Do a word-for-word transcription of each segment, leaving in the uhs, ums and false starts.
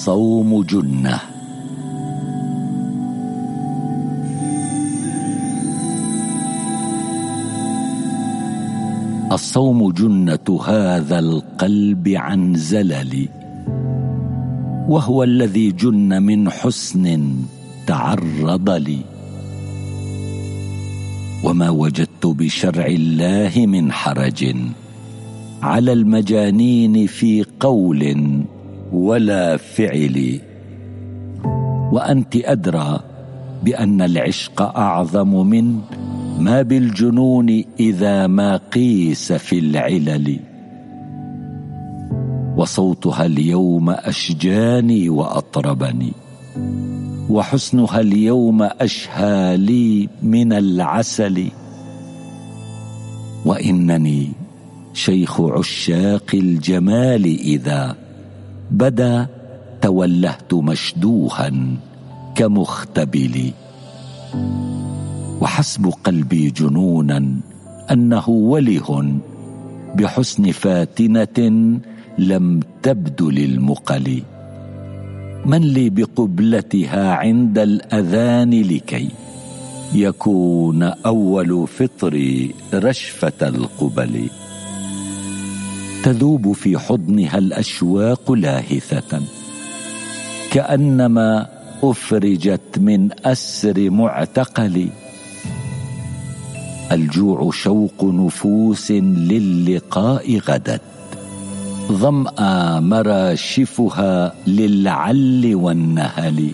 الصوم جنة. الصوم جنة هذا القلب عن زلل، وهو الذي جن من حسن تعرض لي. وما وجدت بشرع الله من حرج على المجانين في قول ولا فعل. وأنت أدرى بأن العشق أعظم من ما بالجنون إذا ما قيس في العلل. وصوتها اليوم أشجاني وأطربني، وحسنها اليوم أشهى لي من العسل. وإنني شيخ عشاق الجمال، إذا بدا تولهت مشدوها كمختبل. وحسب قلبي جنونا أنه وله بحسن فاتنة لم تبد للمقل. من لي بقبلتها عند الأذان لكي يكون أول فطري رشفة القبل. تذوب في حضنها الأشواق لاهثة، كأنما أفرجت من أسر معتقل. الجوع شوق نفوس للقاء غدت، ظمأ مراشفها للعل والنهل.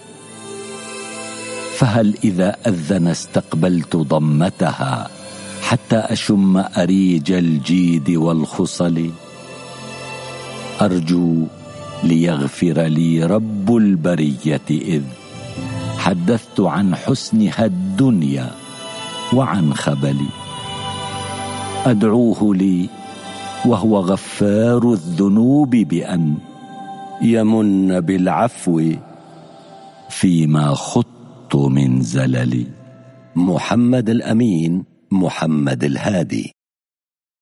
فهل إذا أذن استقبلت ضمتها حتى أشم أريج الجيد والخصل. أرجو ليغفر لي رب البرية إذ حدثت عن حسنها الدنيا وعن خبلي. أدعوه لي وهو غفار الذنوب بأن يمن بالعفو فيما خضت من زلل. محمد الأمين، محمد الهادي.